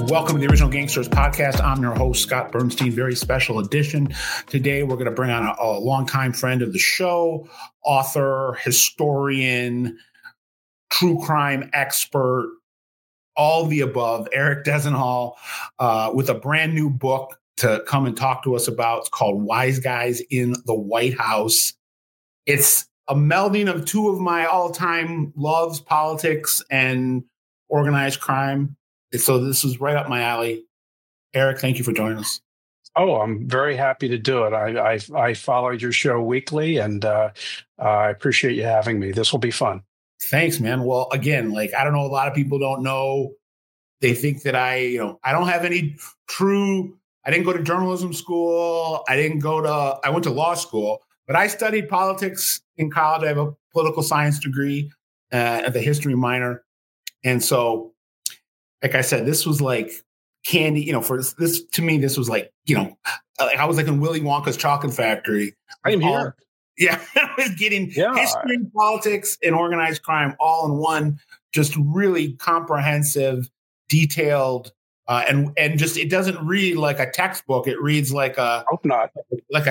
Welcome to the Original Gangsters Podcast. I'm your host, Scott Bernstein. Very special edition. Today, we're going to bring on a longtime friend of the show, author, historian, true crime expert, all the above, Eric Dezenhall, with a brand new book to come and talk to us about. It's called Wise Guys in the White House. It's a melding of two of my all-time loves, politics and organized crime. So this is right up my alley. Eric, thank you for joining us. Oh, I'm very happy to do it. I followed your show weekly, and I appreciate you having me. This will be fun. Thanks, man. Well, again, I don't know, a lot of people don't know. They think that I don't have any I didn't go to journalism school. I went to law school, but I studied politics in college. I have a political science degree, the history minor. And so, like I said, this was like candy, for this, to me, this was like I was like in Willy Wonka's chocolate factory. I'm here. Yeah. I was getting history, politics, and organized crime all in one, just really comprehensive, detailed, and just, it doesn't read like a textbook. It reads like hope not. Like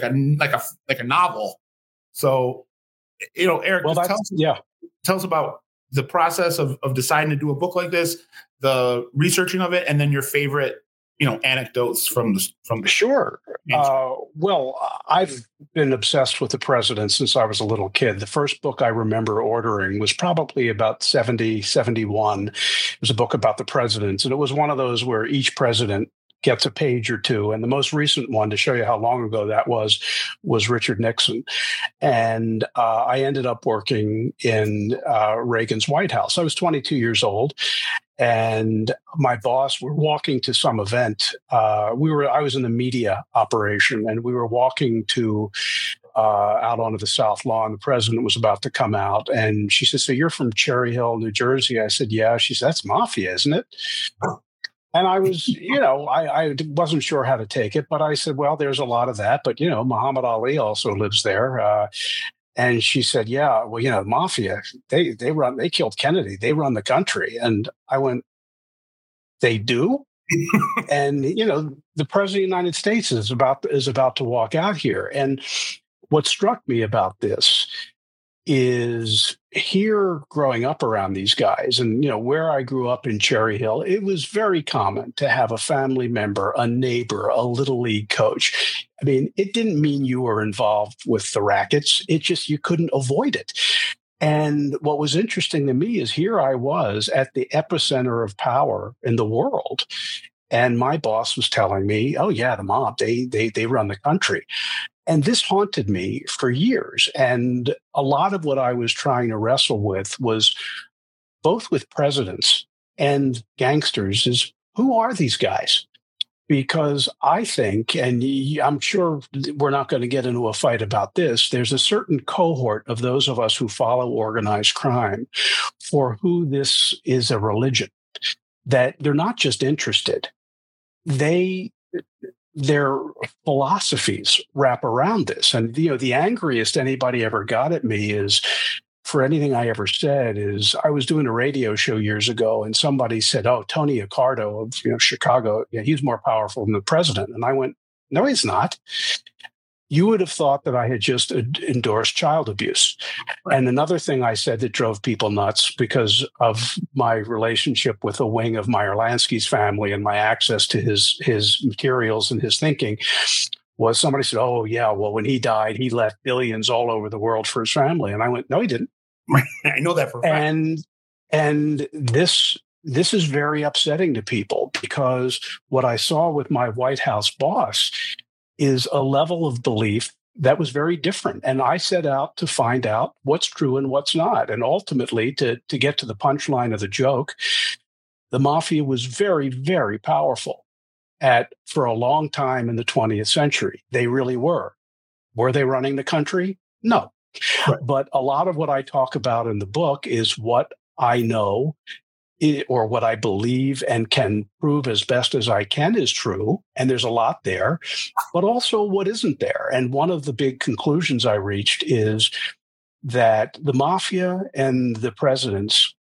a novel. So, Eric, tell us about the process of deciding to do a book like this, the researching of it, and then your favorite, anecdotes from the Sure. Well, I've been obsessed with the president since I was a little kid. The first book I remember ordering was probably about 70, 71. It was a book about the presidents, and it was one of those where each president gets a page or two. And the most recent one, to show you how long ago that was Richard Nixon. And I ended up working in Reagan's White House. I was 22 years old. And my boss, we're walking to some event. I was in the media operation, and we were walking to out onto the South Lawn. The president was about to come out, and she said, "So you're from Cherry Hill, New Jersey?" I said, "Yeah." She said, "That's mafia, isn't it?" And I was, I wasn't sure how to take it, but I said, "Well, there's a lot of that, but Muhammad Ali also lives there." And she said, "Yeah, well, mafia, they killed Kennedy. They run the country." And I went, "They do?" And, the president of the United States is about to walk out here. And what struck me about this is, here growing up around these guys, and, where I grew up in Cherry Hill, it was very common to have a family member, a neighbor, a little league coach. I mean, it didn't mean you were involved with the rackets. It just, you couldn't avoid it. And what was interesting to me is, here I was at the epicenter of power in the world. And my boss was telling me, "Oh yeah, the mob, they run the country." And this haunted me for years. And a lot of what I was trying to wrestle with was, both with presidents and gangsters, is, who are these guys? Because I think, and I'm sure we're not going to get into a fight about this, there's a certain cohort of those of us who follow organized crime for who this is a religion, that they're not just interested. Their philosophies wrap around this. And, the angriest anybody ever got at me is, for anything I ever said, is, I was doing a radio show years ago, and somebody said, "Oh, Tony Accardo of Chicago, yeah, he's more powerful than the president." And I went, "No, he's not." You would have thought that I had just endorsed child abuse. And another thing I said that drove people nuts, because of my relationship with a wing of Meyer Lansky's family and my access to his materials and his thinking, was, somebody said, "Oh, yeah, well, when he died, he left billions all over the world for his family." And I went, "No, he didn't." I know that for a fact. And this is very upsetting to people, because what I saw with my White House boss is a level of belief that was very different. And I set out to find out what's true and what's not. And ultimately, to get to the punchline of the joke, the mafia was very, very powerful for a long time in the 20th century. They really were. Were they running the country? No. Right. But a lot of what I talk about in the book is what I know, or what I believe and can prove as best as I can is true. And there's a lot there, but also what isn't there. And one of the big conclusions I reached is that the mafia and the presidents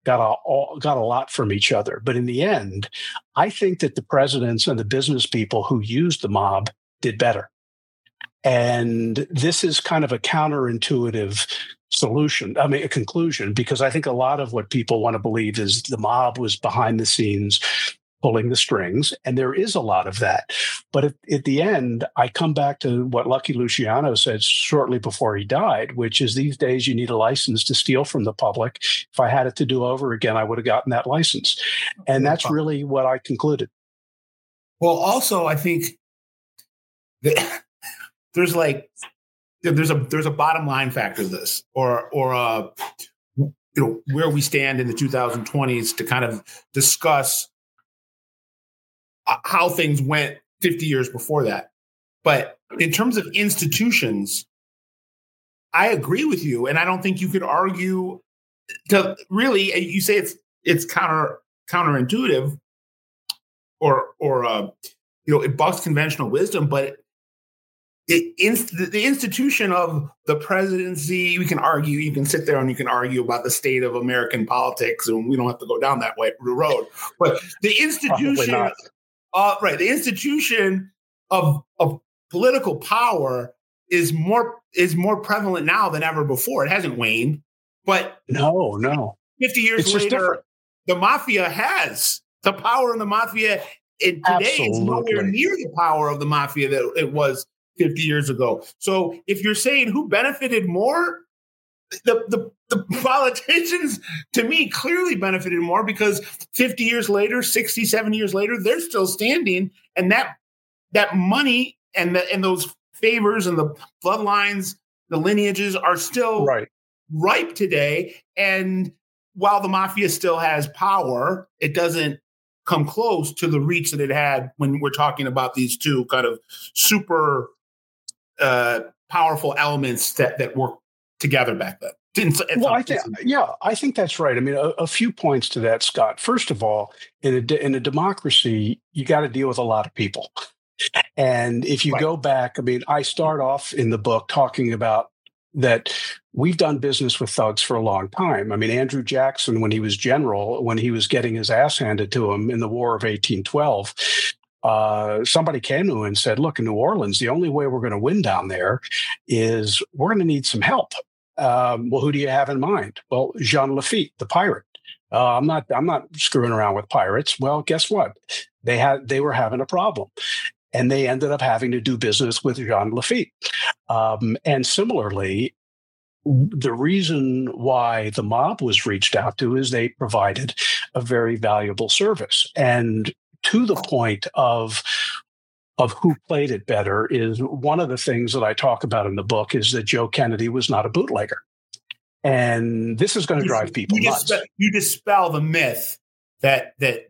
got a lot from each other. But in the end, I think that the presidents and the business people who used the mob did better. And this is kind of a counterintuitive a conclusion, because I think a lot of what people want to believe is the mob was behind the scenes pulling the strings, and there is a lot of that. But at the end, I come back to what Lucky Luciano said shortly before he died, which is these days you need a license to steal from the public. If I had it to do over again, I would have gotten that license. And that's really what I concluded. Well, also, I think that there's a bottom line factor to this, or where we stand in the 2020s to kind of discuss how things went 50 years before that. But in terms of institutions, I agree with you, and I don't think you could argue to really. You say it's counterintuitive, or it bucks conventional wisdom, but the institution of the presidency, we can argue. You can sit there and you can argue about the state of American politics, and we don't have to go down that road. But the institution. The institution of political power is more prevalent now than ever before. It hasn't waned, but no. 50 years later, the mafia has the power, and the mafia today is nowhere near the power of the mafia that it was 50 years ago. So, if you're saying who benefited more, the politicians, to me, clearly benefited more, because 50 years later, 60, 70 years later, they're still standing. And that money and those favors and the bloodlines, the lineages are still ripe today. And while the mafia still has power, it doesn't come close to the reach that it had when we're talking about these two kind of super powerful elements that work together back then. I think that's right. I mean, a few points to that, Scott. First of all, in a democracy, you got to deal with a lot of people. And if you go back, I mean, I start off in the book talking about that we've done business with thugs for a long time. I mean, Andrew Jackson, when he was general, when he was getting his ass handed to him in the War of 1812, somebody came to him and said, look, in New Orleans, the only way we're going to win down there is we're going to need some help. Well, who do you have in mind? Well, Jean Lafitte, the pirate. I'm not screwing around with pirates. Well, guess what? They were having a problem, and they ended up having to do business with Jean Lafitte. And similarly, the reason why the mob was reached out to is they provided a very valuable service. And to the point of who played it better is one of the things that I talk about in the book is that Joe Kennedy was not a bootlegger. And this is going to drive people nuts. You dispel the myth that the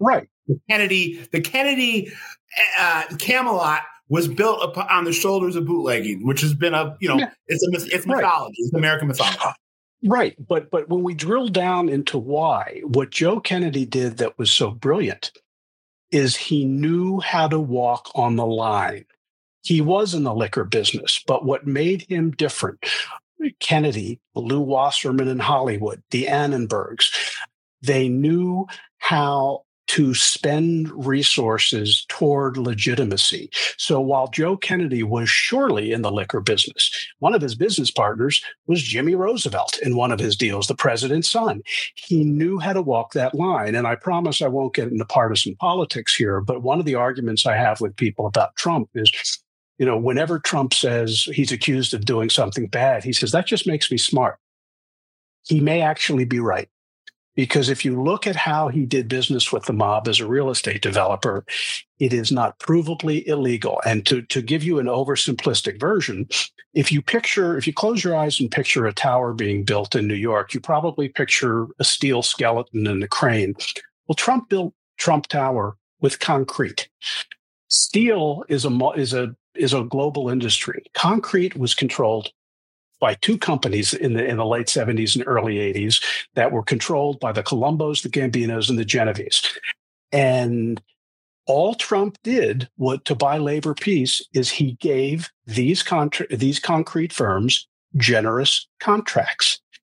Kennedy Camelot was built on the shoulders of bootlegging, which has been it's mythology. It's American mythology. Right. But when we drill down into why, what Joe Kennedy did that was so brilliant is he knew how to walk on the line. He was in the liquor business, but what made him different, Kennedy, Lew Wasserman in Hollywood, the Annenbergs, they knew how to spend resources toward legitimacy. So while Joe Kennedy was surely in the liquor business, one of his business partners was Jimmy Roosevelt in one of his deals, the president's son. He knew how to walk that line. And I promise I won't get into partisan politics here, but one of the arguments I have with people about Trump is, whenever Trump says he's accused of doing something bad, he says, that just makes me smart. He may actually be right. Because if you look at how he did business with the mob as a real estate developer, it is not provably illegal. And to give you an oversimplistic version, if you close your eyes and picture a tower being built in New York, you probably picture a steel skeleton and a crane. Well, Trump built Trump Tower with concrete. Steel is a global industry. Concrete was controlled by two companies in the late 70s and early 80s that were controlled by the Colombos, the Gambinos, and the Genovese. And all Trump did to buy labor peace is he gave these concrete firms generous contracts.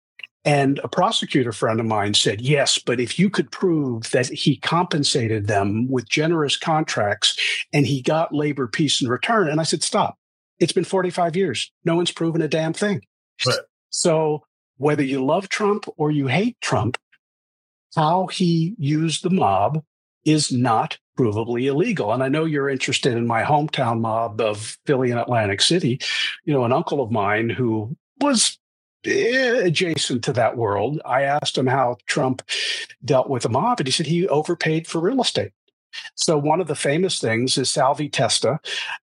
And a prosecutor friend of mine said, yes, but if you could prove that he compensated them with generous contracts and he got labor peace in return. And I said, stop. It's been 45 years. No one's proven a damn thing. Right. So whether you love Trump or you hate Trump, how he used the mob is not provably illegal. And I know you're interested in my hometown mob of Philly and Atlantic City. An uncle of mine who was adjacent to that world. I asked him how Trump dealt with the mob, and he said he overpaid for real estate. So one of the famous things is Salvi Testa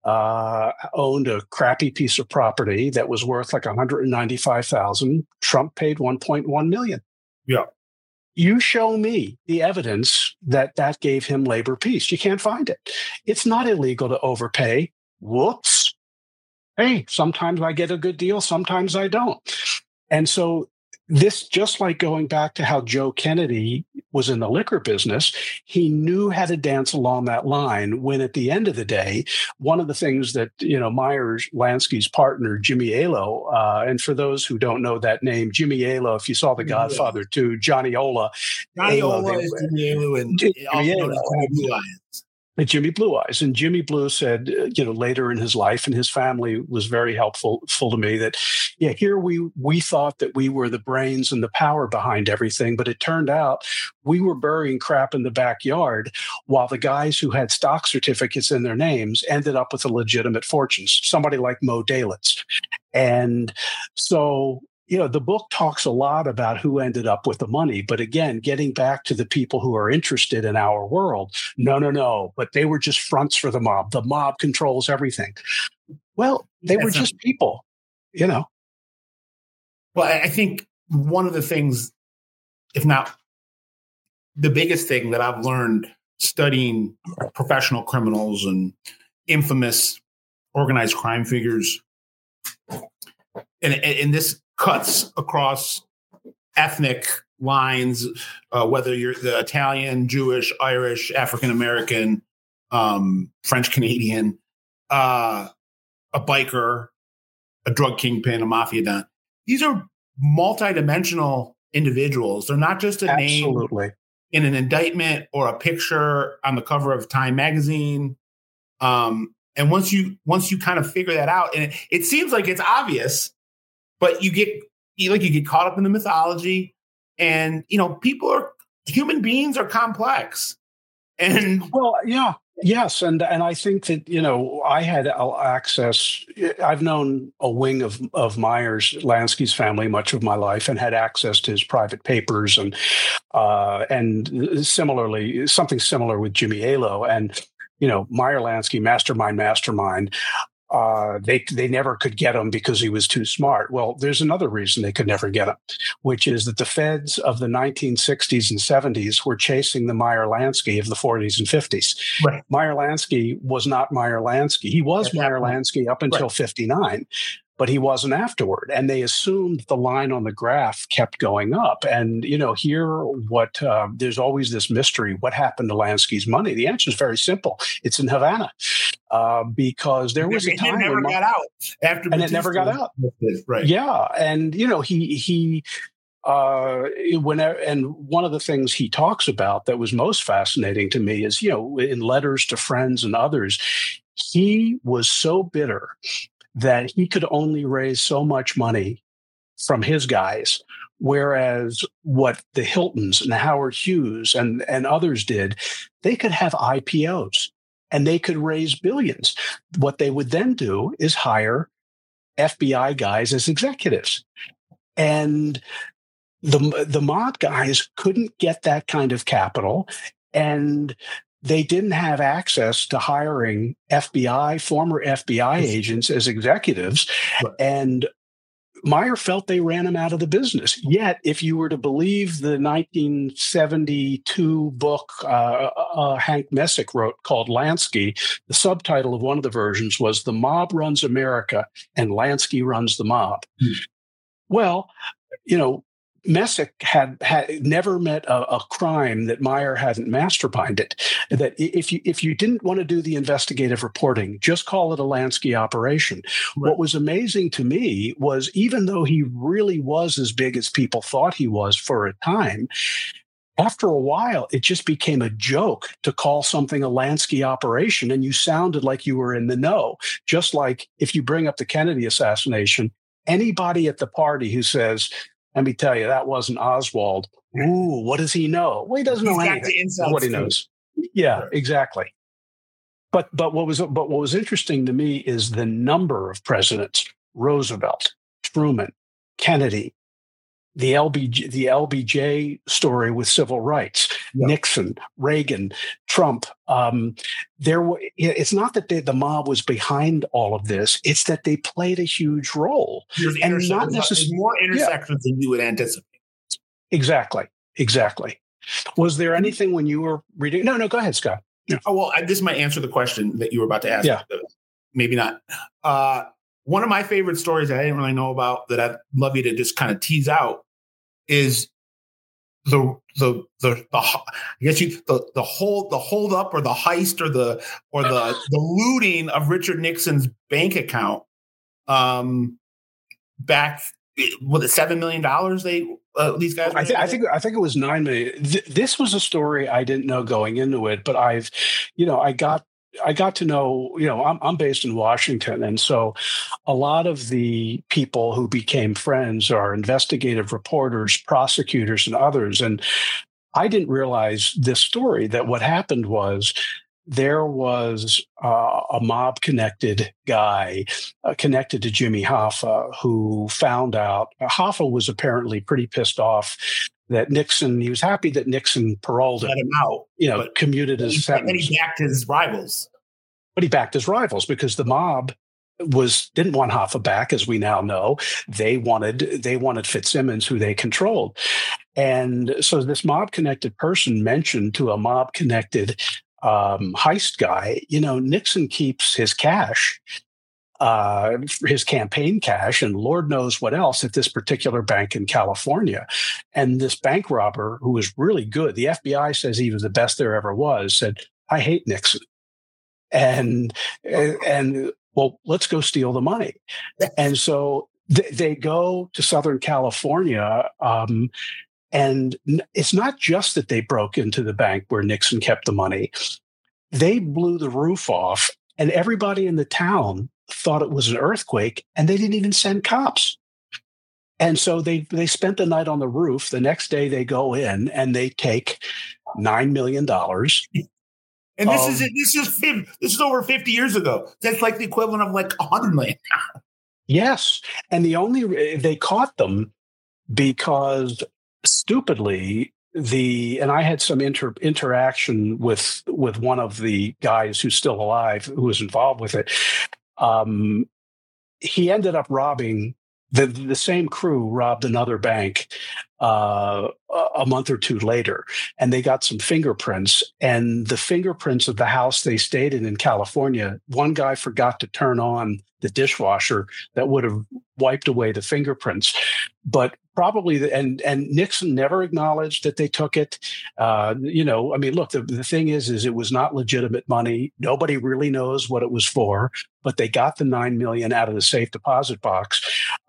owned a crappy piece of property that was worth like $195,000. Trump paid $1.1 million. Yeah. You show me the evidence that gave him labor peace. You can't find it. It's not illegal to overpay. Whoops. Hey, sometimes I get a good deal, sometimes I don't. And so this, just like going back to how Joe Kennedy was in the liquor business, he knew how to dance along that line when at the end of the day, one of the things that, Meyer Lansky's partner, Jimmy Alo, and for those who don't know that name, Jimmy Alo, if you saw The Godfather 2, Johnny Ola. Johnny Ola is Jimmy Alo and also known as Jimmy Blue Eyes. Jimmy Blue Eyes. And Jimmy Blue said, later in his life, and his family was very helpful to me, that, here we thought that we were the brains and the power behind everything, but it turned out we were burying crap in the backyard while the guys who had stock certificates in their names ended up with a legitimate fortunes, somebody like Mo Dalitz. And so, the book talks a lot about who ended up with the money. But again, getting back to the people who are interested in our world, no, but they were just fronts for the mob. The mob controls everything. Well, they were just people, Well, I think one of the things, if not the biggest thing that I've learned studying professional criminals and infamous organized crime figures, and this cuts across ethnic lines, whether you're the Italian, Jewish, Irish, African-American, French-Canadian, a biker, a drug kingpin, a mafia don. These are multidimensional individuals. They're not just a name in an indictment or a picture on the cover of Time magazine. And once you kind of figure that out, and it seems like it's obvious, but you get caught up in the mythology, and human beings are complex. And yes, and I think that I had access. I've known a wing of Myers Lansky's family much of my life, and had access to his private papers, and similarly something similar with Jimmy Alo, and Meyer Lansky, mastermind. They never could get him because he was too smart. Well, there's another reason they could never get him, which is that the feds of the 1960s and 70s were chasing the Meyer Lansky of the 40s and 50s. Right. Meyer Lansky was not Meyer Lansky. He was Meyer Lansky up until 59, but he wasn't afterward. And they assumed the line on the graph kept going up. And, there's always this mystery. What happened to Lansky's money? The answer is very simple. It's in Havana. Because there was a time it never got out after, and it never got out. Right. Yeah, and he whenever, and one of the things he talks about that was most fascinating to me is in letters to friends and others, he was so bitter that he could only raise so much money from his guys. Whereas what the Hiltons and Howard Hughes and others did, they could have IPOs. And they could raise billions. What they would then do is hire FBI guys as executives. And the mob guys couldn't get that kind of capital, and they didn't have access to hiring former FBI agents as executives. Right. And Meyer felt they ran him out of the business. Yet, if you were to believe the 1972 book Hank Messick wrote called Lansky, the subtitle of one of the versions was "The Mob Runs America and Lansky Runs the Mob." Well, Messick had never met a crime that Meyer hadn't masterminded. That if you didn't want to do the investigative reporting, just call it a Lansky operation. Right. What was amazing to me was, even though he really was as big as people thought he was for a time, after a while, it just became a joke to call something a Lansky operation, and you sounded like you were in the know. Just like if you bring up the Kennedy assassination, anybody at the party who says, let me tell you, that wasn't Oswald. Ooh, what does he know? Well, he doesn't know anything. What he knows. Yeah, exactly. But what was interesting to me is the number of presidents: Roosevelt, Truman, Kennedy, the LBJ story with civil rights, Nixon, Reagan, Trump. It's not that the mob was behind all of this; it's that they played a huge role, and not necessarily more intersections than you would anticipate. Exactly. Was there anything when you were reading? No, go ahead, Scott. Yeah. Oh, well, this might answer the question that you were about to ask. Yeah. Maybe not. One of my favorite stories that I didn't really know about that I'd love you to just kind of tease out is the hold up or the heist or the looting of Richard Nixon's bank account. Back, was it $7 million? These guys. I think it was $9 million. This was a story I didn't know going into it, but I got to know, I'm based in Washington. And so a lot of the people who became friends are investigative reporters, prosecutors, and others. And I didn't realize this story, that what happened was there was a mob-connected guy connected to Jimmy Hoffa, who found out Hoffa was apparently pretty pissed off that Nixon, he was happy that Nixon paroled him out, commuted his sentence. And he backed his rivals. But he backed his rivals because the mob didn't want Hoffa back, as we now know. They wanted Fitzsimmons, who they controlled. And so this mob-connected person mentioned to a mob-connected heist guy, Nixon keeps his cash, his campaign cash, and Lord knows what else at this particular bank in California. And this bank robber, who was really good, the FBI says he was the best there ever was, said, I hate Nixon. And well, let's go steal the money. And so they go to Southern California, and it's not just that they broke into the bank where Nixon kept the money. They blew the roof off, and everybody in the town thought it was an earthquake, and they didn't even send cops. And so they spent the night on the roof. The next day they go in and they take $9 million. And this is over 50 years ago. That's like the equivalent of like $100 million. Yes. And they caught them because stupidly, and I had some interaction with one of the guys who's still alive, who was involved with it. He ended up robbing the same crew robbed another bank a month or two later, and they got some fingerprints. And the fingerprints of the house they stayed in California, one guy forgot to turn on the dishwasher that would have wiped away the fingerprints. But probably, and Nixon never acknowledged that they took it. Look, the thing is it was not legitimate money. Nobody really knows what it was for, but they got the $9 million out of the safe deposit box.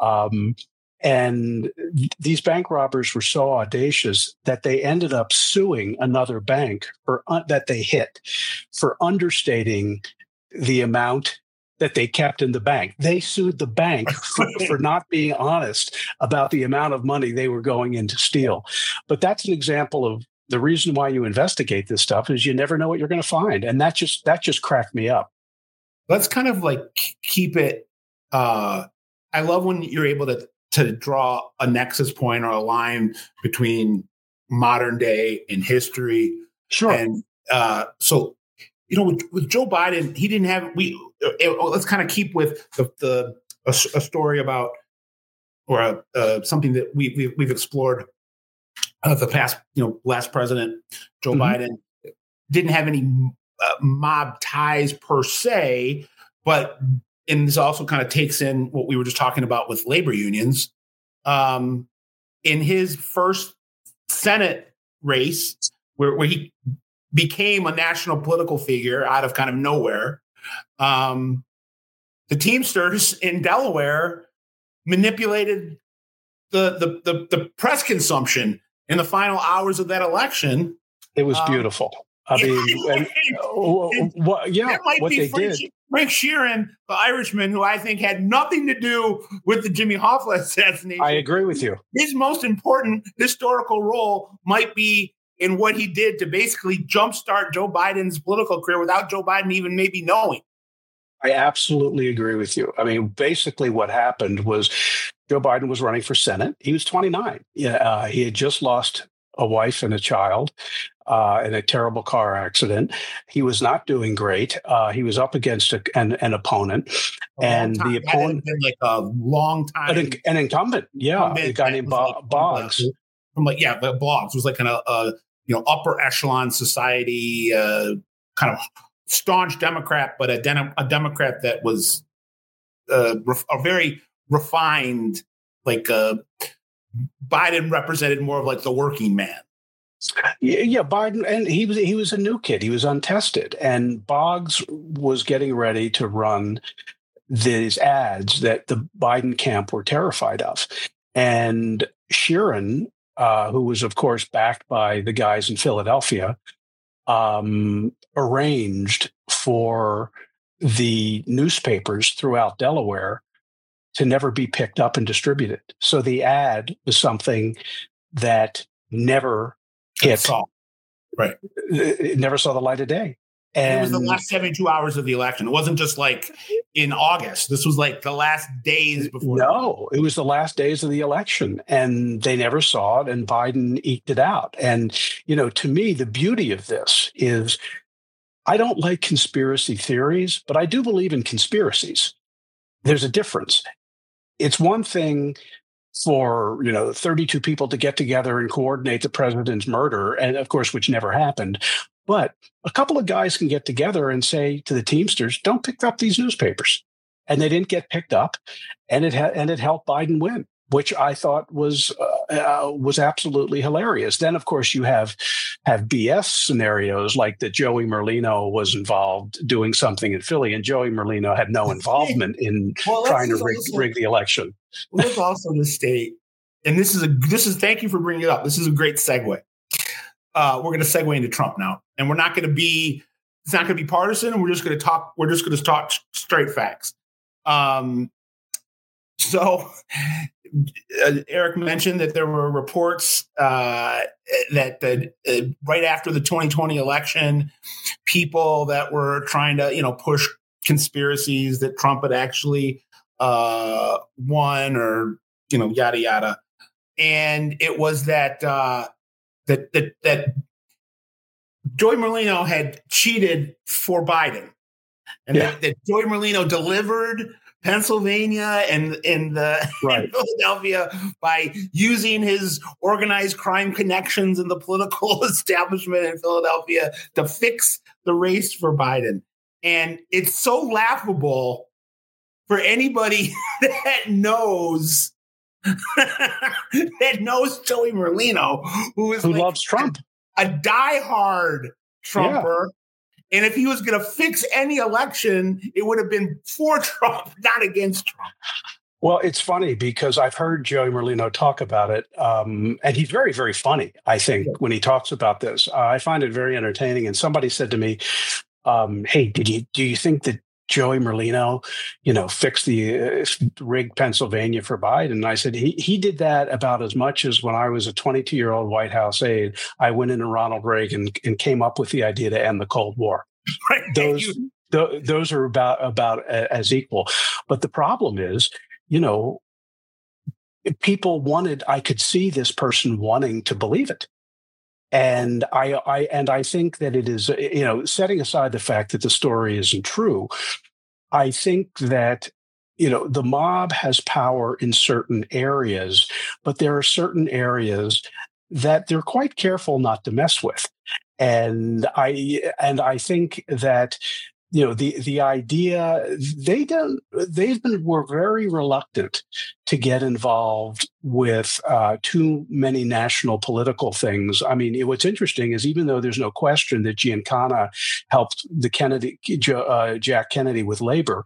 And these bank robbers were so audacious that they ended up suing another bank that they hit for understating the amount that they kept in the bank. They sued the bank for not being honest about the amount of money they were going in to steal. But that's an example of the reason why you investigate this stuff is you never know what you're going to find. And that just cracked me up. Let's kind of like keep it. I love when you're able to draw a nexus point or a line between modern day and history. Sure. And so, with Joe Biden, he didn't have, let's kind of keep with a story about, or something that we've explored the past, last president, Joe Biden didn't have any mob ties per se, and this also kind of takes in what we were just talking about with labor unions. in his first Senate race, where he became a national political figure out of kind of nowhere, the Teamsters in Delaware manipulated the press consumption in the final hours of that election. It was beautiful. I mean, what they did. Frank Sheeran, the Irishman, who I think had nothing to do with the Jimmy Hoffa assassination. I agree with you. His most important historical role might be in what he did to basically jumpstart Joe Biden's political career without Joe Biden even maybe knowing. I absolutely agree with you. I mean, basically what happened was Joe Biden was running for Senate. He was 29. He had just lost a wife and a child in a terrible car accident. He was not doing great. He was up against an opponent, and the opponent like a long time, an incumbent, a guy named Boggs. The Boggs was like an upper echelon society kind of staunch Democrat, but a Democrat that was a very refined, like Biden represented more of like the working man. Yeah, Biden, and he was a new kid. He was untested, and Boggs was getting ready to run these ads that the Biden camp were terrified of. And Sheeran, who was, of course, backed by the guys in Philadelphia, arranged for the newspapers throughout Delaware to never be picked up and distributed. So the ad was something that never hit. Right. It never saw the light of day. And it was the last 72 hours of the election. It wasn't just like in August. This was like the last days before. No, it was the last days of the election, and they never saw it, and Biden eked it out. And, to me, the beauty of this is I don't like conspiracy theories, but I do believe in conspiracies. There's a difference. It's one thing for 32 people to get together and coordinate the president's murder, and of course, which never happened. But a couple of guys can get together and say to the Teamsters, "Don't pick up these newspapers," and they didn't get picked up, and it helped Biden win, which I thought was absolutely hilarious. Then, of course, you have BS scenarios like that Joey Merlino was involved doing something in Philly, and Joey Merlino had no involvement in trying to rig the election. Let's also the state, and this is thank you for bringing it up. This is a great segue. We're going to segue into Trump now, and it's not going to be partisan. And we're just going to talk straight facts. So Eric mentioned that there were reports that right after the 2020 election, people that were trying to, push conspiracies that Trump had actually won or, yada, yada. And it was that Joey Merlino had cheated for Biden, and that Joey Merlino delivered Pennsylvania and in Philadelphia by using his organized crime connections in the political establishment in Philadelphia to fix the race for Biden. And it's so laughable for anybody that knows Joey Merlino, who loves Trump, a diehard Trumper. Yeah. And if he was going to fix any election, it would have been for Trump, not against Trump. Well, it's funny because I've heard Joey Merlino talk about it, and he's very, very funny, I think, when he talks about this. I find it very entertaining. And somebody said to me, hey, do you think that Joey Merlino, fixed the rigged Pennsylvania for Biden? And I said, he did that about as much as when I was a 22-year-old White House aide, I went into Ronald Reagan and came up with the idea to end the Cold War. Right. Those are about as equal. But the problem is, I could see this person wanting to believe it. And I think that it is, setting aside the fact that the story isn't true, I think that, the mob has power in certain areas, but there are certain areas that they're quite careful not to mess with. And I think that the idea were very reluctant to get involved with too many national political things. I mean, what's interesting is even though there's no question that Giancana helped Jack Kennedy with labor,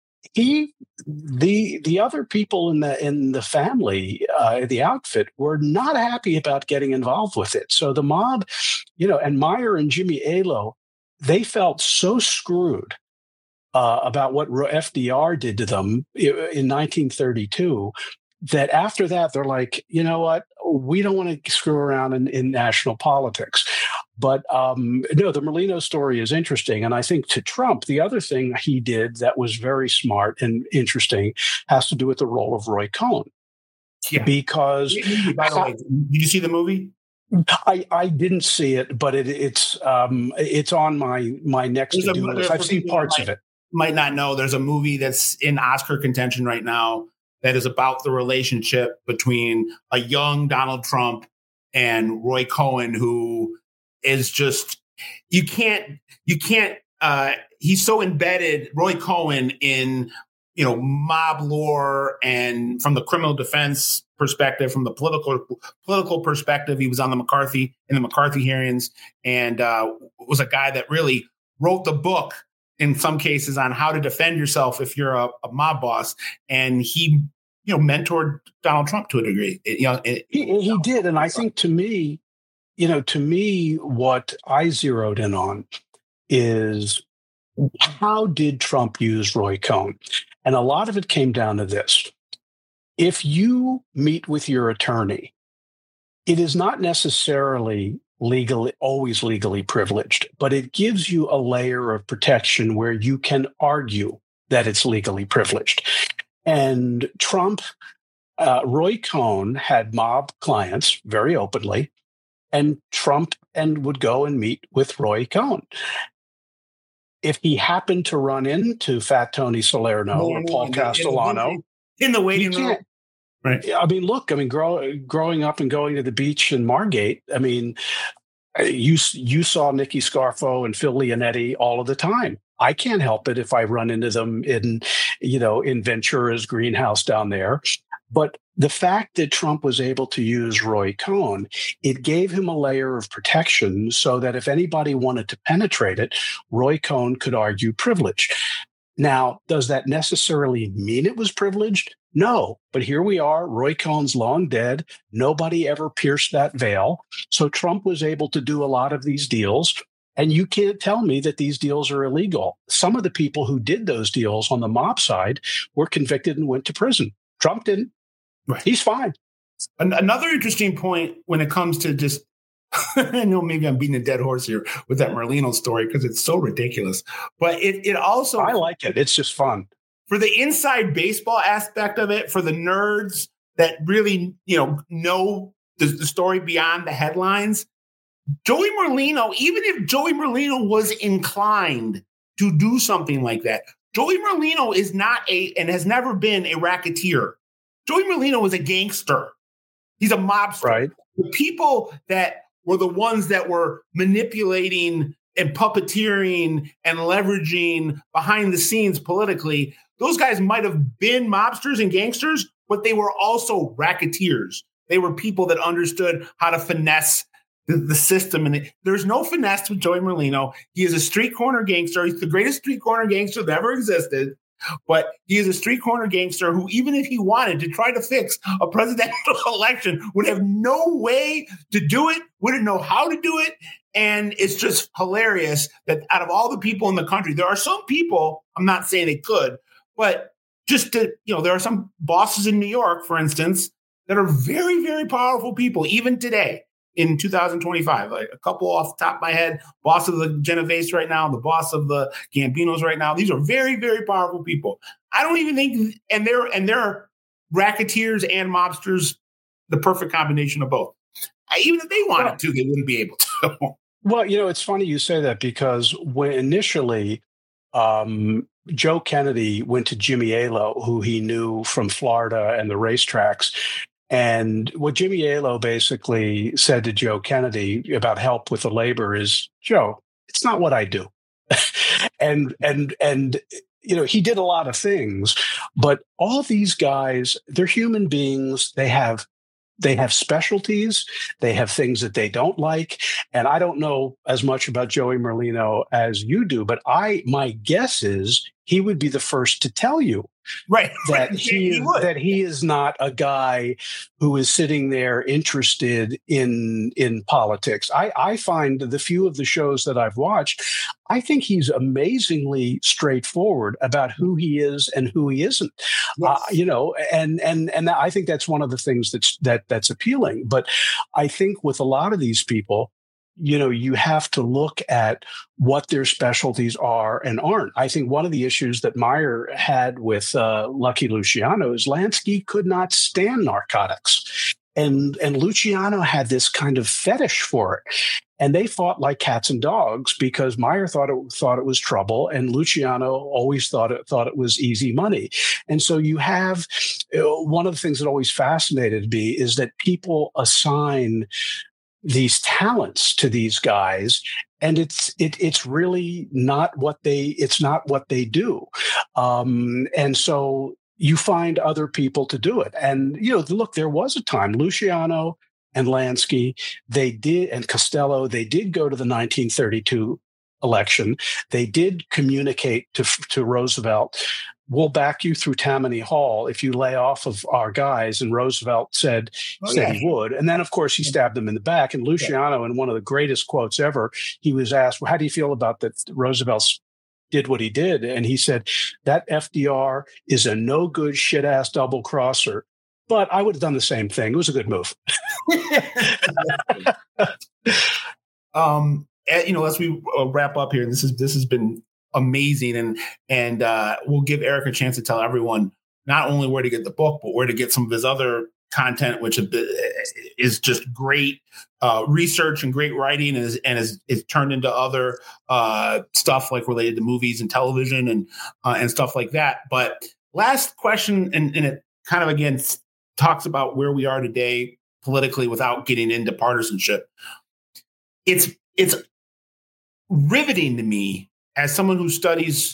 the other people in the family, the outfit, were not happy about getting involved with it. So the mob, and Meyer and Jimmy Alo, they felt so screwed about what FDR did to them in 1932 that after that, they're like, you know what? We don't want to screw around in national politics. But no, the Merlino story is interesting. And I think to Trump, the other thing he did that was very smart and interesting has to do with the role of Roy Cohn. Yeah. Because, by the way, did you see the movie? I didn't see it, but it's on my next to-do list. I've seen parts of it. Might not know, there's a movie that's in Oscar contention right now that is about the relationship between a young Donald Trump and Roy Cohn, who is just, you can't, he's so embedded, Roy Cohn, in, mob lore, and from the criminal defense perspective, from the political perspective, he was on the McCarthy hearings, and was a guy that really wrote the book in some cases on how to defend yourself if you're a mob boss. And he, mentored Donald Trump to a degree. He did. And I think to me, what I zeroed in on is how did Trump use Roy Cohn? And a lot of it came down to this. If you meet with your attorney, it is not necessarily always legally privileged, but it gives you a layer of protection where you can argue that it's legally privileged. And Roy Cohn had mob clients very openly, and Trump would go and meet with Roy Cohn. If he happened to run into Fat Tony Salerno or Paul Castellano in the waiting room. Right. I mean, look, growing up and going to the beach in Margate, I mean, you saw Nicky Scarfo and Phil Leonetti all of the time. I can't help it if I run into them in Ventura's greenhouse down there. But the fact that Trump was able to use Roy Cohn, it gave him a layer of protection so that if anybody wanted to penetrate it, Roy Cohn could argue privilege. Now, does that necessarily mean it was privileged? No, but here we are. Roy Cohn's long dead. Nobody ever pierced that veil. So Trump was able to do a lot of these deals. And you can't tell me that these deals are illegal. Some of the people who did those deals on the mob side were convicted and went to prison. Trump didn't. Right. He's fine. Another interesting point when it comes to just, I know maybe I'm beating a dead horse here with that Merlino story because it's so ridiculous, but it also, I like it. It's just fun. For the inside baseball aspect of it, for the nerds that really, know the story beyond the headlines, Joey Merlino, even if Joey Merlino was inclined to do something like that, Joey Merlino is not and has never been a racketeer. Joey Merlino was a gangster. He's a mobster. Right. The people that were the ones that were manipulating and puppeteering and leveraging behind the scenes politically, those guys might have been mobsters and gangsters, but they were also racketeers. They were people that understood how to finesse the system. And there's no finesse with Joey Merlino. He is a street corner gangster. He's the greatest street corner gangster that ever existed. But he is a street corner gangster who, even if he wanted to try to fix a presidential election, would have no way to do it, wouldn't know how to do it. And it's just hilarious that out of all the people in the country, there are some people, I'm not saying they could, but just to, there are some bosses in New York, for instance, that are very, very powerful people, even today. In 2025, like a couple off the top of my head, boss of the Genovese right now, the boss of the Gambinos right now. These are very, very powerful people. I don't even think, and they're racketeers and mobsters, the perfect combination of both. Even if they wanted to, they wouldn't be able to. Well, it's funny you say that because when initially Joe Kennedy went to Jimmy Alo, who he knew from Florida and the racetracks. And what Jimmy Alo basically said to Joe Kennedy about help with the labor is, Joe, it's not what I do. and he did a lot of things, but all these guys, they're human beings. They have specialties. They have things that they don't like. And I don't know as much about Joey Merlino as you do, but my guess is he would be the first to tell you that he is not a guy who is sitting there interested in politics. I find the few of the shows that I've watched, I think he's amazingly straightforward about who he is and who he isn't. Yes. And I think that's one of the things that's appealing. But I think with a lot of these people, you have to look at what their specialties are and aren't. I think one of the issues that Meyer had with Lucky Luciano is Lansky could not stand narcotics. And Luciano had this kind of fetish for it. And they fought like cats and dogs because Meyer thought it was trouble, and Luciano always thought it was easy money. And so you have one of the things that always fascinated me is that people assign these talents to these guys, and it's really not what they do. And so you find other people to do it. And, look, there was a time Luciano and Lansky, and Costello, they did go to the 1932 election. They did communicate to Roosevelt, we'll back you through Tammany Hall if you lay off of our guys. And Roosevelt said he would. And then, of course, he stabbed them in the back. And Luciano, in one of the greatest quotes ever, he was asked, well, how do you feel about that Roosevelt did what he did? And he said, that FDR is a no good shit ass double crosser. But I would have done the same thing. It was a good move. As we wrap up here, this has been amazing, and we'll give Eric a chance to tell everyone not only where to get the book, but where to get some of his other content, which is just great research and great writing, and is turned into other stuff like related to movies and television and stuff like that. But last question, and it kind of again talks about where we are today politically without getting into partisanship. It's riveting to me as someone who studies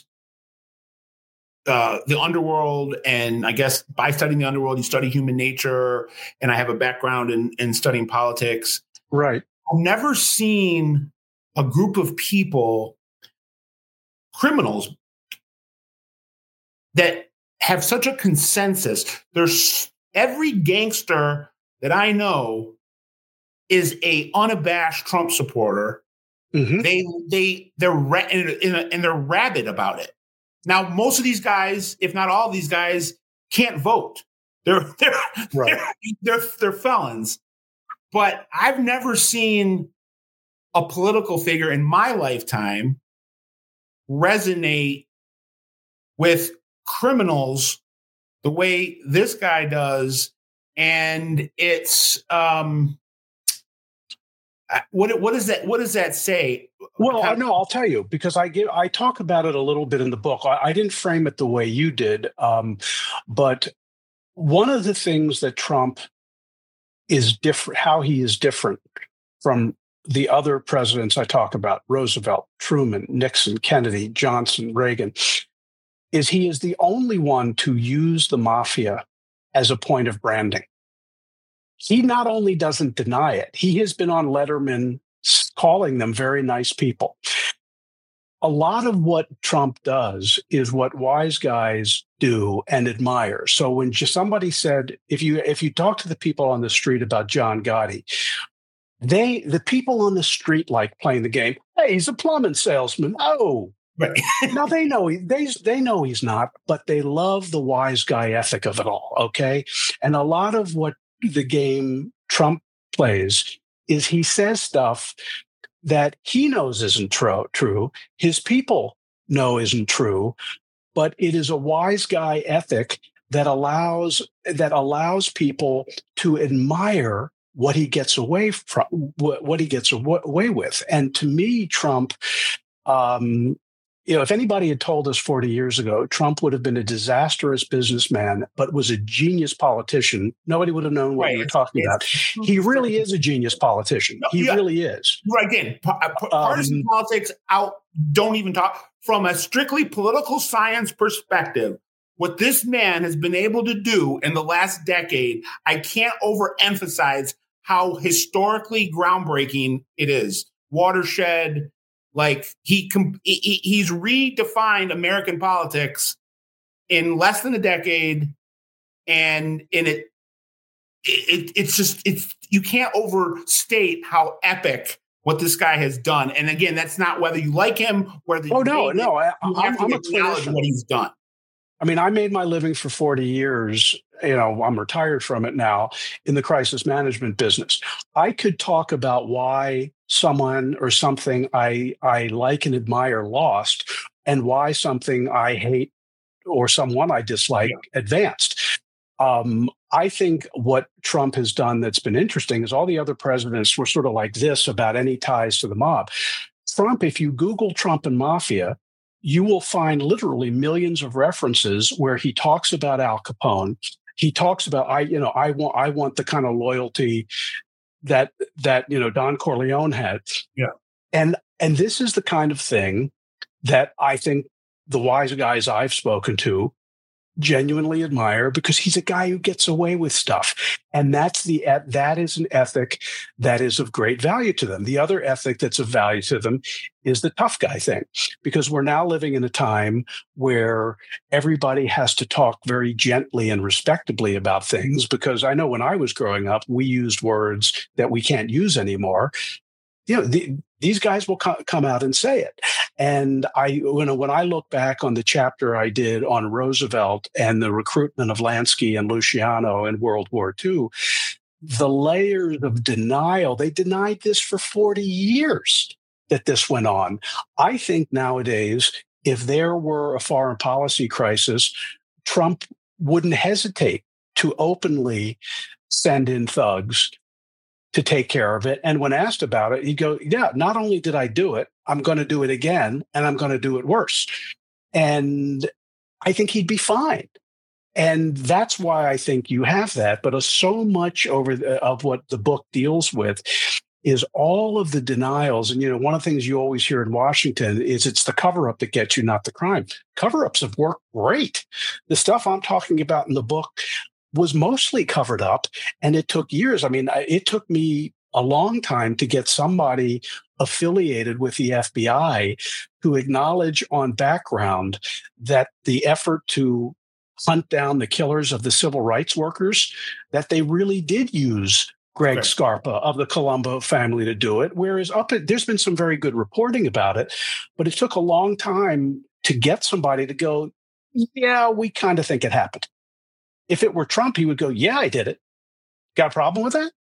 the underworld, and I guess by studying the underworld, you study human nature, and I have a background in studying politics. Right. I've never seen a group of people, criminals, that have such a consensus. There's every gangster that I know is a unabashed Trump supporter. Mm-hmm. They're rabid about it. Now, most of these guys, if not all of these guys, can't vote. They're felons. But I've never seen a political figure in my lifetime resonate with criminals the way this guy does. And it's what does that say? Well, no, I'll tell you, because I talk about it a little bit in the book. I didn't frame it the way you did, but one of the things that Trump is different, how he is different from the other presidents I talk about, Roosevelt, Truman, Nixon, Kennedy, Johnson, Reagan, is he is the only one to use the mafia as a point of branding. He not only doesn't deny it, he has been on Letterman calling them very nice people. A lot of what Trump does is what wise guys do and admire. So when somebody said, if you talk to the people on the street about John Gotti, the people on the street like playing the game. Hey, he's a plumbing salesman. Oh, right. Now they know he's not, but they love the wise guy ethic of it all. Okay, and a lot of what the game Trump plays is he says stuff that he knows isn't true. His people know isn't true, but it is a wise guy ethic that allows people to admire what he gets away from, what he gets away with. And to me, Trump, if anybody had told us 40 years ago, Trump would have been a disastrous businessman, but was a genius politician, nobody would have known what we were talking about. He really is a genius politician. He really is. Right. Again, partisan politics out. Don't even talk. from a strictly political science perspective, what this man has been able to do in the last decade, I can't overemphasize how historically groundbreaking it is. Watershed, like he's redefined American politics in less than a decade, and it's just you can't overstate how epic what this guy has done. And again, that's not whether you like him, whether I'm a acknowledge what he's done. I mean, I made my living for 40 years. I'm retired from it now in the crisis management business. I could talk about why someone or something I like and admire lost, and why something I hate or someone I dislike advanced. I think what Trump has done that's been interesting is all the other presidents were sort of like this about any ties to the mob. Trump, if you Google Trump and mafia, you will find literally millions of references where he talks about Al Capone. He talks about I want the kind of loyalty that Don Corleone had. Yeah. And this is the kind of thing that I think the wise guys I've spoken to genuinely admire, because he's a guy who gets away with stuff. And that is an ethic that is of great value to them. The other ethic that's of value to them is the tough guy thing, because we're now living in a time where everybody has to talk very gently and respectably about things, because I know when I was growing up, we used words that we can't use anymore. These guys will come out and say it. And when I look back on the chapter I did on Roosevelt and the recruitment of Lansky and Luciano in World War II, the layers of denial, they denied this for 40 years that this went on. I think nowadays, if there were a foreign policy crisis, Trump wouldn't hesitate to openly send in thugs to take care of it. And when asked about it, he'd go, yeah, not only did I do it, I'm going to do it again, and I'm going to do it worse. And I think he'd be fine. And that's why I think you have that. But so much of what the book deals with is all of the denials. And, one of the things you always hear in Washington is it's the cover-up that gets you, not the crime. Cover-ups have worked great. The stuff I'm talking about in the book was mostly covered up, and it took years. I mean, it took me a long time to get somebody affiliated with the FBI to acknowledge on background that the effort to hunt down the killers of the civil rights workers, that they really did use Greg Scarpa of the Colombo family to do it. Whereas there's been some very good reporting about it, but it took a long time to get somebody to go, yeah, we kind of think it happened. If it were Trump, he would go, yeah, I did it. Got a problem with that?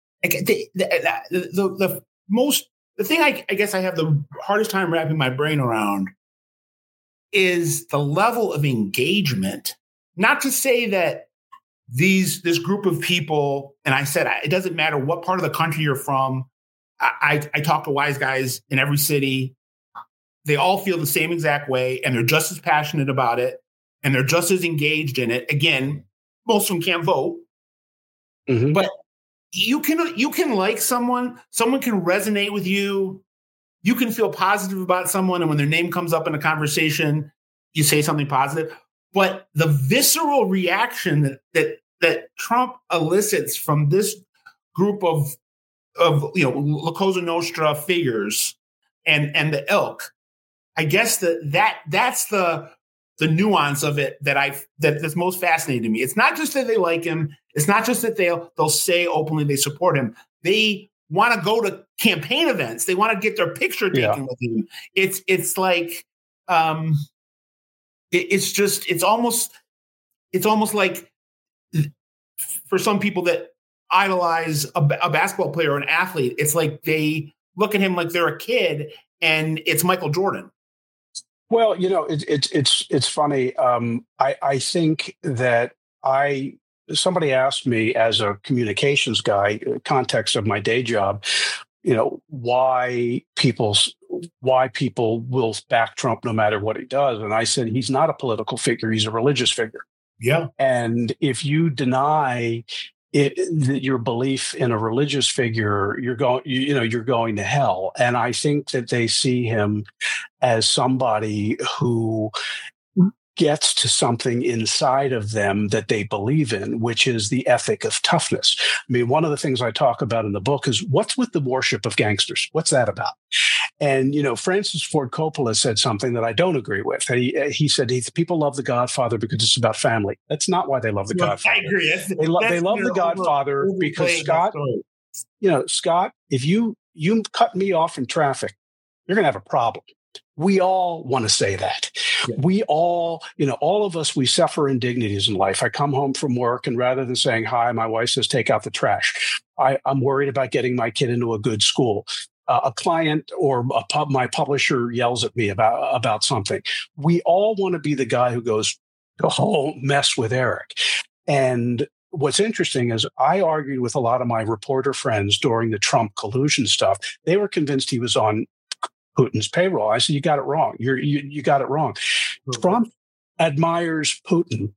The thing I guess I have the hardest time wrapping my brain around is the level of engagement. Not to say that this group of people, and I said, it doesn't matter what part of the country you're from. I talk to wise guys in every city. They all feel the same exact way, and they're just as passionate about it, and they're just as engaged in it. Again, most of them can't vote, but you can like someone can resonate with you. You can feel positive about someone, and when their name comes up in a conversation, you say something positive. But the visceral reaction that Trump elicits from this group of La Cosa Nostra figures and the ilk, I guess that's the nuance of it that's most fascinating to me. It's not just that they like him. It's not just that they'll say openly they support him. They want to go to campaign events. They want to get their picture taken with him. It's like it's almost like for some people that idolize a basketball player or an athlete, it's like they look at him like they're a kid and it's Michael Jordan. Well, it's funny. I think that somebody asked me as a communications guy, context of my day job, why people will back Trump no matter what he does. And I said, he's not a political figure. He's a religious figure. Yeah. And if you deny your belief in a religious figure, you're going to hell. And I think that they see him as somebody who gets to something inside of them that they believe in, which is the ethic of toughness. I mean, one of the things I talk about in the book is what's with the worship of gangsters? What's that about? And, Francis Ford Coppola said something that I don't agree with. He said people love The Godfather because it's about family. That's not why they love The Godfather. I agree. They love The Godfather because Scott, Scott, if you cut me off in traffic, you're going to have a problem. We all want to say that. Yeah. We all, all of us, we suffer indignities in life. I come home from work, and rather than saying, hi, my wife says, take out the trash. I'm worried about getting my kid into a good school. A client or my publisher yells at me about something. We all want to be the guy who goes, oh, mess with Eric. And what's interesting is I argued with a lot of my reporter friends during the Trump collusion stuff. They were convinced he was on Putin's payroll. I said, you got it wrong. You got it wrong. Mm-hmm. Trump admires Putin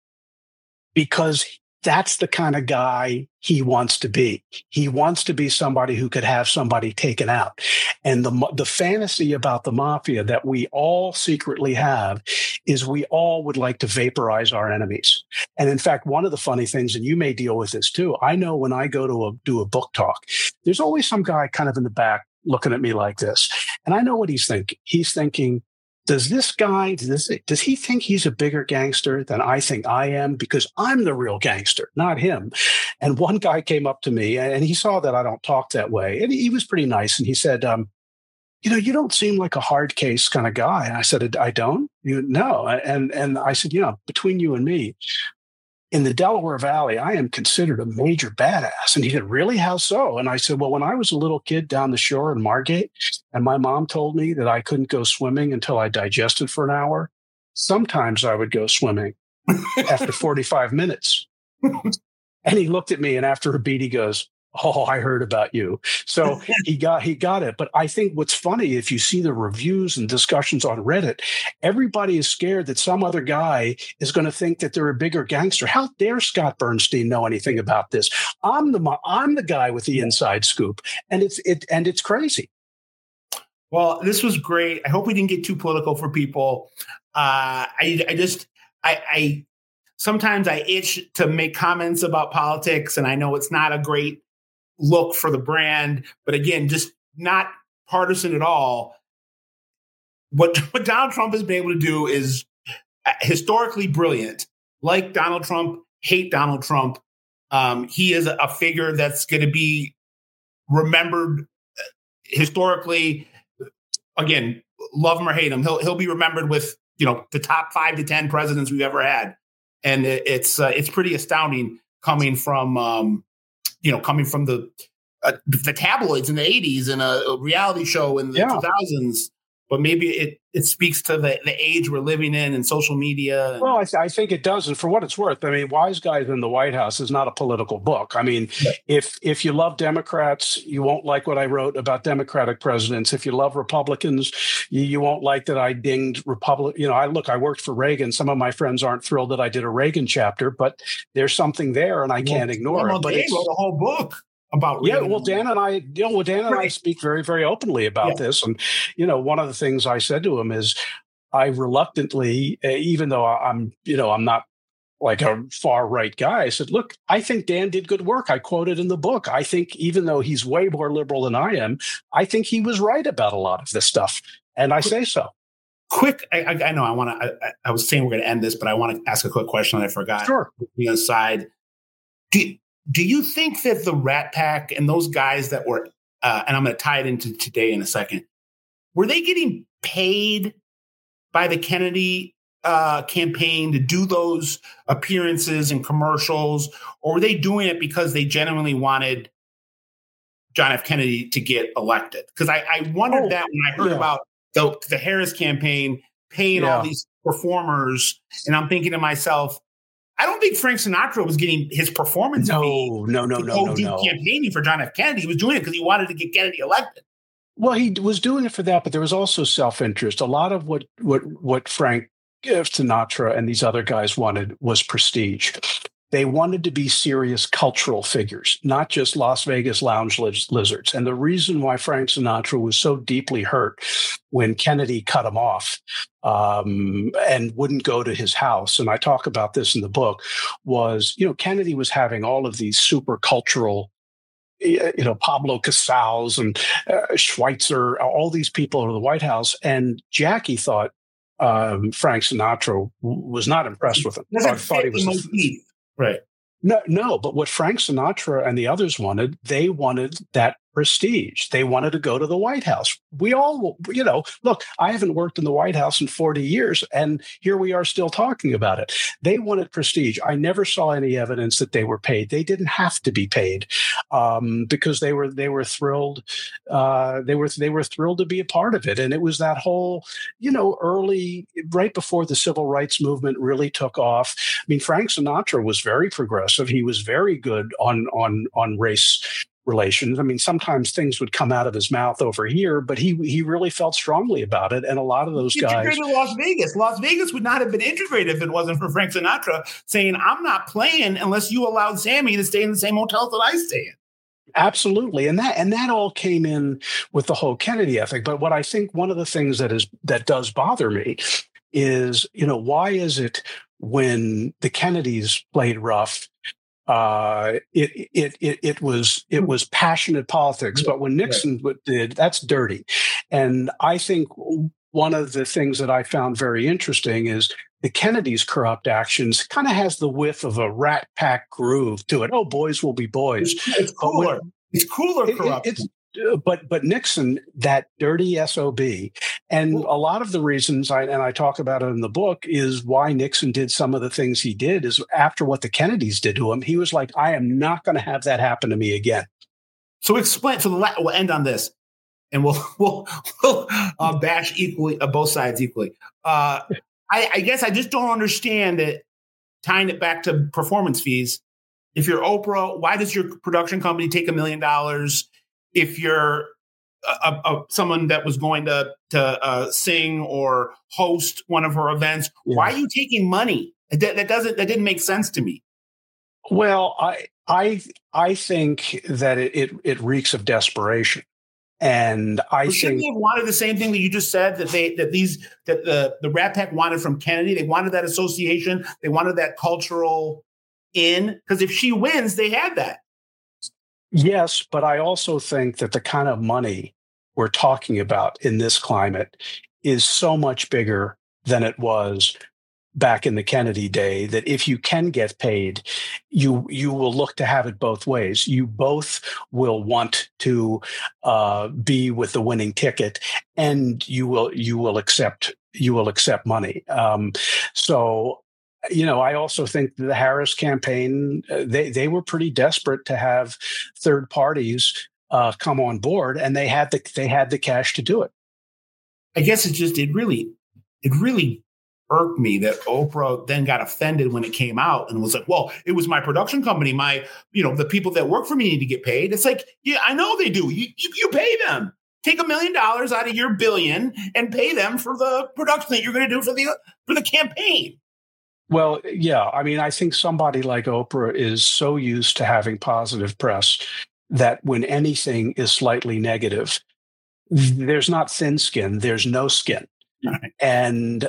because that's the kind of guy he wants to be. He wants to be somebody who could have somebody taken out. And the fantasy about the mafia that we all secretly have is we all would like to vaporize our enemies. And in fact, one of the funny things, and you may deal with this too, I know when I go to do a book talk, there's always some guy kind of in the back looking at me like this. And I know what he's thinking. He's thinking, does this guy, does he think he's a bigger gangster than I think I am? Because I'm the real gangster, not him. And one guy came up to me and he saw that I don't talk that way. And he was pretty nice. And he said, you don't seem like a hard case kind of guy. And I said, I don't? No. And I said, between you and me, in the Delaware Valley, I am considered a major badass. And he said, really? How so? And I said, well, when I was a little kid down the shore in Margate, and my mom told me that I couldn't go swimming until I digested for an hour, sometimes I would go swimming after 45 minutes. And he looked at me, and after a beat, he goes, oh, I heard about you. So he got it. But I think what's funny, if you see the reviews and discussions on Reddit, everybody is scared that some other guy is going to think that they're a bigger gangster. How dare Scott Bernstein know anything about this? I'm the guy with the inside scoop, and it's crazy. Well, this was great. I hope we didn't get too political for people. I sometimes I itch to make comments about politics, and I know it's not a great look for the brand, but again, just not partisan at all. What Donald Trump has been able to do is historically brilliant. Like Donald Trump, hate Donald Trump. He is a figure that's going to be remembered historically. Again, love him or hate him, he'll be remembered with the top 5 to 10 presidents we've ever had, and it's pretty astounding coming from the tabloids in the 80s and a reality show in the 2000s. But maybe it speaks to the age we're living in and social media. Well, I think it does. And for what it's worth, I mean, Wise Guys in the White House is not a political book. I mean, if you love Democrats, you won't like what I wrote about Democratic presidents. If you love Republicans, you won't like that I dinged Republican. I worked for Reagan. Some of my friends aren't thrilled that I did a Reagan chapter, but there's something there and I can't ignore it. But they wrote a whole book about Reagan. Dan and I speak very, very openly about this. And, one of the things I said to him is I reluctantly, even though I'm not like a far right guy, I said, look, I think Dan did good work. I quoted in the book. I think even though he's way more liberal than I am, I think he was right about a lot of this stuff. And I say so. Quick, I know I was saying we're going to end this, but I want to ask a quick question I forgot. Sure. Aside, do you think that the Rat Pack and those guys that were, and I'm going to tie it into today in a second, were they getting paid by the Kennedy campaign to do those appearances and commercials, or were they doing it because they genuinely wanted John F. Kennedy to get elected? Because I wondered that when I heard about the Harris campaign paying all these performers, and I'm thinking to myself, I don't think Frank Sinatra was getting his performance fee. No. Campaigning for John F. Kennedy. He was doing it because he wanted to get Kennedy elected. Well, he was doing it for that, but there was also self-interest. A lot of what Frank Sinatra and these other guys wanted was prestige. They wanted to be serious cultural figures, not just Las Vegas lounge lizards. And the reason why Frank Sinatra was so deeply hurt when Kennedy cut him off and wouldn't go to his house, and I talk about this in the book, was, Kennedy was having all of these super cultural, Pablo Casals and Schweitzer, all these people in the White House. And Jackie thought Frank Sinatra was not impressed with him. Thought he was right. No, but what Frank Sinatra and the others wanted, they wanted that prestige. They wanted to go to the White House. We all, look, I haven't worked in the White House in 40 years, and here we are still talking about it. They wanted prestige. I never saw any evidence that they were paid. They didn't have to be paid because they were thrilled. They were thrilled to be a part of it, and it was that whole, early, right before the civil rights movement really took off. I mean, Frank Sinatra was very progressive. He was very good on race relations. I mean, sometimes things would come out of his mouth over here, but he really felt strongly about it. And a lot of those guys integrated Las Vegas. Las Vegas would not have been integrated if it wasn't for Frank Sinatra saying, "I'm not playing unless you allowed Sammy to stay in the same hotels that I stay in." Absolutely. And that all came in with the whole Kennedy ethic. But what I think one of the things that does bother me is, why is it when the Kennedys played rough, it was passionate politics, but when Nixon did, that's dirty. And I think one of the things that I found very interesting is the Kennedys' corrupt actions kind of has the whiff of a Rat Pack groove to it. Oh, boys will be boys. It's cooler. It's cooler corruption. But Nixon, that dirty SOB, and a lot of the reasons, I talk about it in the book, is why Nixon did some of the things he did is after what the Kennedys did to him, he was like, I am not going to have that happen to me again. So explain. So we'll end on this, and we'll bash equally both sides equally. I guess I just don't understand it. Tying it back to performance fees. If you're Oprah, why does your production company take $1 million? If you're someone that was going to sing or host one of her events, why are you taking money? That didn't make sense to me. Well, I think that it reeks of desperation, and shouldn't they have wanted the same thing that you just said that the Rat Pack wanted from Kennedy. They wanted that association. They wanted that cultural in, because if she wins, they had that. Yes, but I also think that the kind of money we're talking about in this climate is so much bigger than it was back in the Kennedy day, that if you can get paid, you will look to have it both ways. You both will want to be with the winning ticket, and you will accept money. So. I also think the Harris campaign, they were pretty desperate to have third parties come on board, and they had the cash to do it. I guess it really irked me that Oprah then got offended when it came out and was like, well, it was my production company, the people that work for me need to get paid. It's like, yeah, I know they do. You pay them. Take $1 million out of your $1 billion and pay them for the production that you're going to do for the campaign. Well, yeah. I mean, I think somebody like Oprah is so used to having positive press that when anything is slightly negative, there's not thin skin, there's no skin. Right. And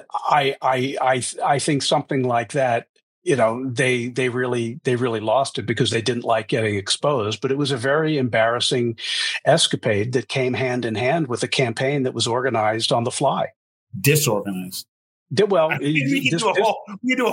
I think something like that, they really lost it because they didn't like getting exposed. But it was a very embarrassing escapade that came hand in hand with a campaign that was organized on the fly. Disorganized. Well, we could do a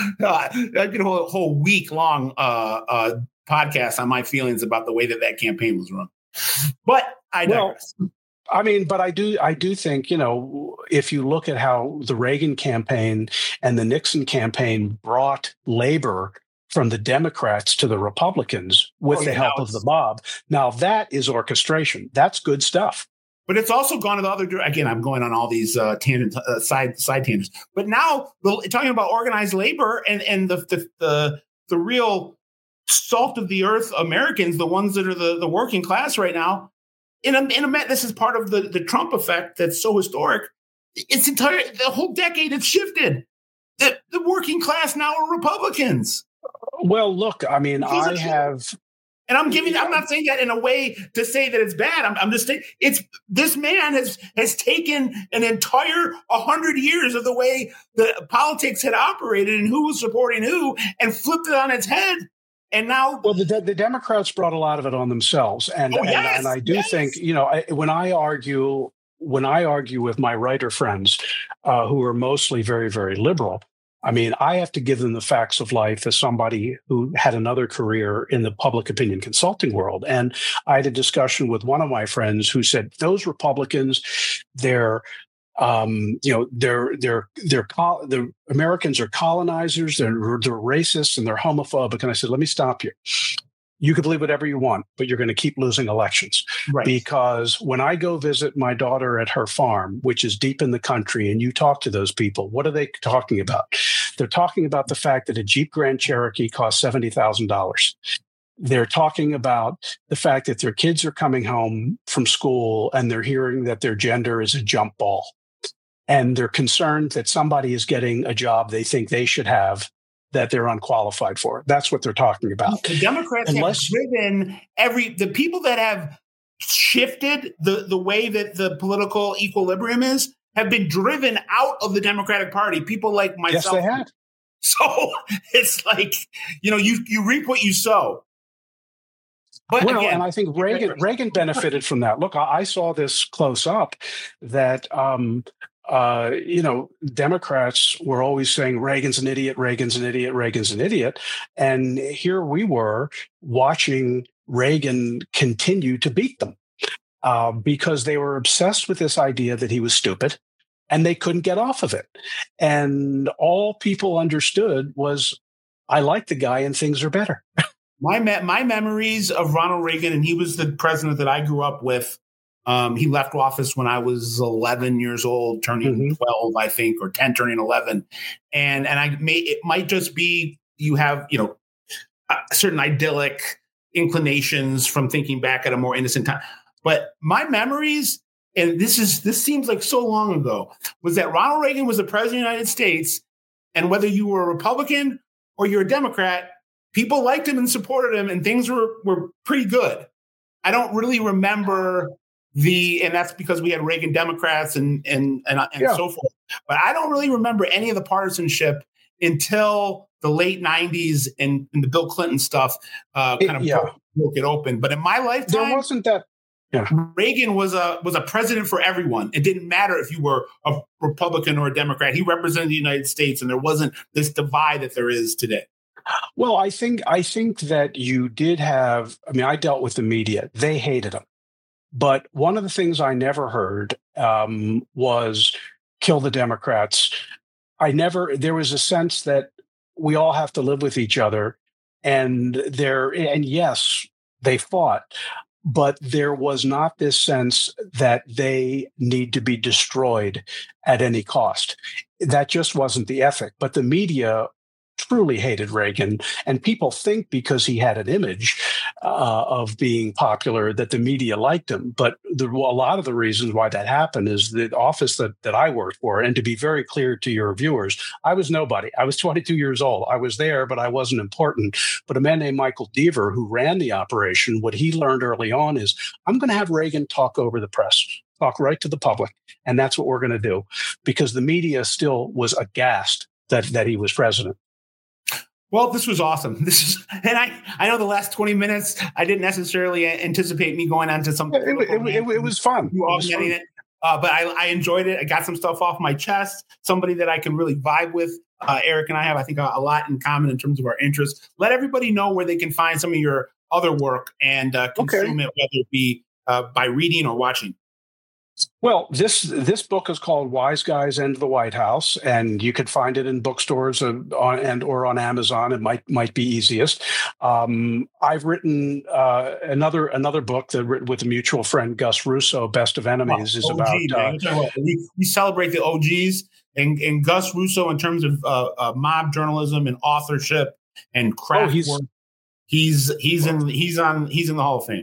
whole week long podcast on my feelings about the way that campaign was run. But I digress. Well, I mean, but I do think, if you look at how the Reagan campaign and the Nixon campaign brought labor from the Democrats to the Republicans with the help of the mob, now that is orchestration. That's good stuff. But it's also gone to the other direction. Again, I'm going on all these side tangents. But now, talking about organized labor and the real salt of the earth Americans, the ones that are the working class right now, this is part of the Trump effect that's so historic. The whole decade it's shifted. The working class now are Republicans. Well, look, I mean, Because I have. and I'm not saying that in a way to say that it's bad. I'm just saying this man has taken an entire 100 years of the way the politics had operated and who was supporting who and flipped it on its head. And now, well, the Democrats brought a lot of it on themselves, and I do think, when I argue with my writer friends, who are mostly very, very liberal, I mean, I have to give them the facts of life as somebody who had another career in the public opinion consulting world. And I had a discussion with one of my friends who said those Republicans, the Americans are colonizers, they're racists, and they're homophobic. And I said, let me stop you. You can believe whatever you want, but you're going to keep losing elections. right. Because when I go visit my daughter at her farm, which is deep in the country, and you talk to those people, what are they talking about? They're talking about the fact that a Jeep Grand Cherokee costs $70,000. They're talking about the fact that their kids are coming home from school and they're hearing that their gender is a jump ball. And they're concerned that somebody is getting a job they think they should have that they're unqualified for. That's what they're talking about. The Democrats have driven the people that have shifted the way that the political equilibrium is have been driven out of the Democratic Party. People like myself. Yes, they have. So it's like, you reap what you sow. But well, again, and I think Reagan benefited from that. Look, I saw this close up that Democrats were always saying Reagan's an idiot, Reagan's an idiot, Reagan's an idiot. And here we were watching Reagan continue to beat them because they were obsessed with this idea that he was stupid and they couldn't get off of it. And all people understood was, I like the guy and things are better. My memories of Ronald Reagan, and he was the president that I grew up with. He left office when I was 11 years old, turning 12, I think, or 10, turning 11. And it might just be you have, certain idyllic inclinations from thinking back at a more innocent time. But my memories, and this seems like so long ago, was that Ronald Reagan was the president of the United States. And whether you were a Republican or you're a Democrat, people liked him and supported him, and things were pretty good. I don't really remember and that's because we had Reagan Democrats and so forth. But I don't really remember any of the partisanship until the late 90s and the Bill Clinton stuff broke it open. But in my lifetime, there wasn't that. Yeah. Reagan was a president for everyone. It didn't matter if you were a Republican or a Democrat. He represented the United States, and there wasn't this divide that there is today. Well, I think that you did have. I mean, I dealt with the media; they hated him. But one of the things I never heard was kill the Democrats. There was a sense that we all have to live with each other. And yes, they fought, but there was not this sense that they need to be destroyed at any cost. That just wasn't the ethic. But the media truly hated Reagan, and people think because he had an image of being popular that the media liked him. But a lot of the reasons why that happened is the office that I worked for. And to be very clear to your viewers, I was nobody. I was 22 years old. I was there, but I wasn't important. But a man named Michael Deaver, who ran the operation, what he learned early on is, I'm going to have Reagan talk over the press, talk right to the public. And that's what we're going to do, because the media still was aghast that he was president. Well, this was awesome. And I know the last 20 minutes, I didn't necessarily anticipate me going on to some. It was fun. But I enjoyed it. I got some stuff off my chest. Somebody that I can really vibe with. Eric and I have, I think, a lot in common in terms of our interests. Let everybody know where they can find some of your other work and consume it, whether it be by reading or watching. Well, this book is called Wise Guys and the White House, and you could find it in bookstores or on Amazon. It might be easiest. I've written another book that written with a mutual friend, Gus Russo, Best of Enemies, is about. We celebrate the OGs and Gus Russo in terms of mob journalism and authorship and craft work. He's in the Hall of Fame.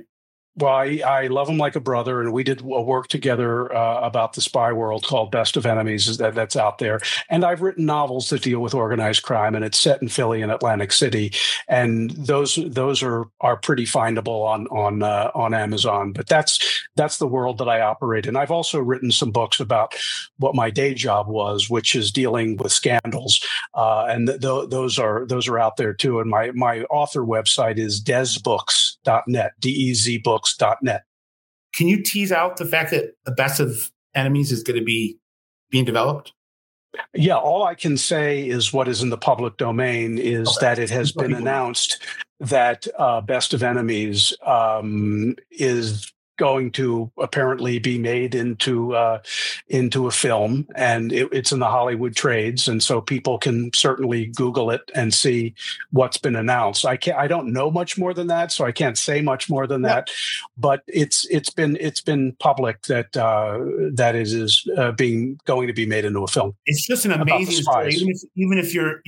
Well, I love him like a brother, and we did a work together about the spy world called Best of Enemies that's out there. And I've written novels that deal with organized crime, and it's set in Philly and Atlantic City, and those are pretty findable on Amazon. But that's the world that I operate in. I've also written some books about what my day job was, which is dealing with scandals, and those are out there too. And my author website is dezbooks.net, DEZbooks.net. Can you tease out the fact that the Best of Enemies is going to be being developed? Yeah, all I can say is what is in the public domain is that it has been announced that Best of Enemies is going to apparently be made into a film, and it's in the Hollywood trades, and so people can certainly Google it and see what's been announced. I don't know much more than that, so I can't say much more than that. But it's been public that that it is going to be made into a film. It's just an amazing story, even if you're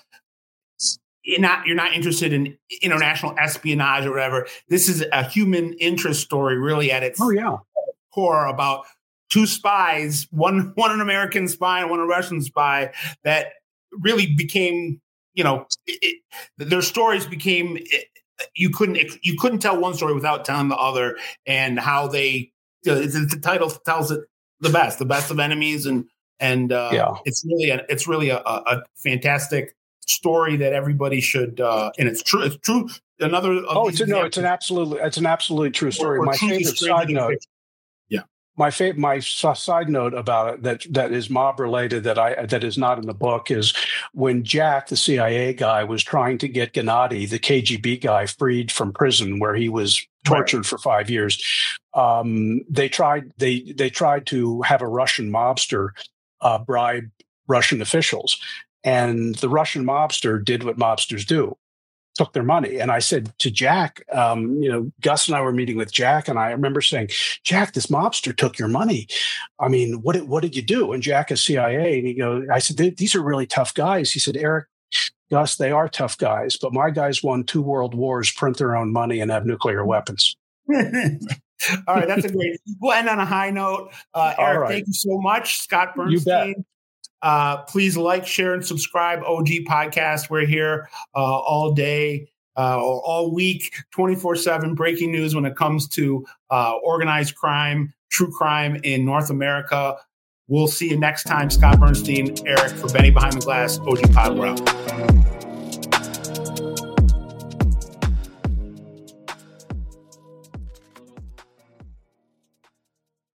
you're not interested in international espionage or whatever. This is a human interest story, really, at its core, about two spies, one an American spy and one a Russian spy, that really became, their stories became. You couldn't tell one story without telling the other, and how they. The title tells it the best of Enemies, and it's really a fantastic story that everybody should, and it's true. Another. It's an absolutely true story. My favorite side note. My side note about it that is mob related that is not in the book is when Jack, the CIA guy, was trying to get Gennady, the KGB guy, freed from prison where he was tortured for 5 years. They tried to have a Russian mobster bribe Russian officials. And the Russian mobster did what mobsters do, took their money. And I said to Jack, Gus and I were meeting with Jack, and I remember saying, Jack, this mobster took your money. I mean, what did you do? And Jack is CIA, and he goes, I said, these are really tough guys. He said, Eric, Gus, they are tough guys, but my guys won 2 world wars, print their own money, and have nuclear weapons. All right, that's a great. We'll end on a high note. Eric, thank you so much. Scott Bernstein. You bet. Please like, share, and subscribe. OG Podcast. We're here all day, or all week, 24/7 breaking news when it comes to organized crime, true crime in North America. We'll see you next time. Scott Bernstein, Eric, for Benny Behind the Glass, OG Pod. We're out.